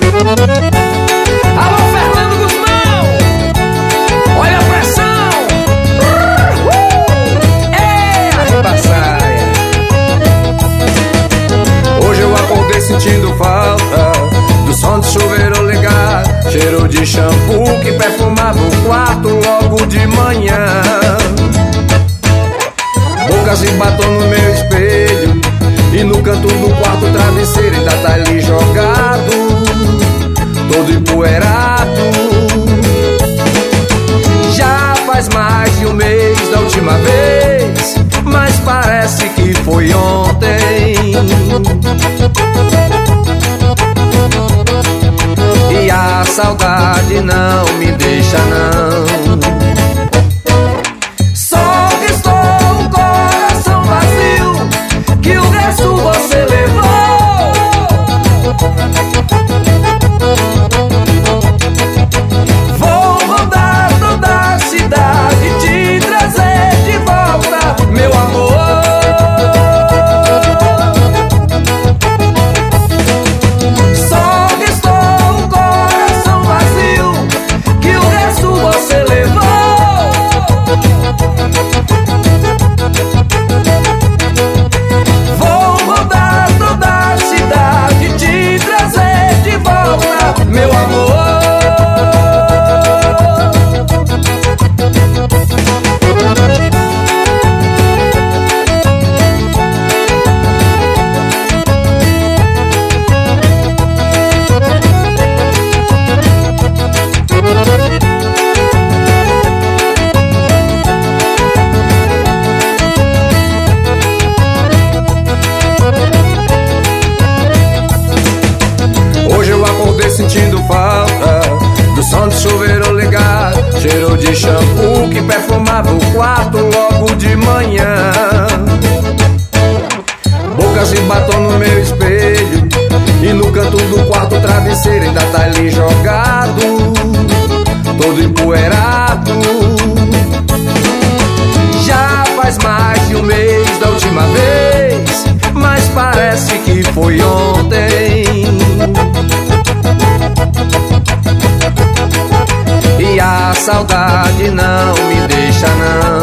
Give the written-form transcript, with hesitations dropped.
Alô, Fernando Guzmão, olha a pressão. Arrebaçaia. Hoje eu acordei sentindo falta do som de chuveiro ligar, cheiro de shampoo que perfumava o quarto logo de manhã. Bocas e batom no meu espelho, e no canto do quarto o travesseiro ainda tá ali jogado, todo empoeirado. Já faz mais de um mês da última vez, mas parece que foi ontem. E a saudade não me deixa não. Só restou um coração vazio, que o resto você levou. Vou rodar toda a cidade, te trazer de volta, meu amor. Só restou um coração vazio, que o resto você levou. Vou rodar toda a cidade, te trazer de volta, meu amor. Hoje eu acordei sentindo falta do som de chuveiro ligar, cheiro de shampoo que perfumava o quarto logo de manhã. Bocas e batom no meu espelho, e no canto do quarto o travesseiro ainda tá ali jogado, todo empoeirado. Já faz mais de um mês da última vez, mas parece que foi ontem. E a saudade não me deixa não.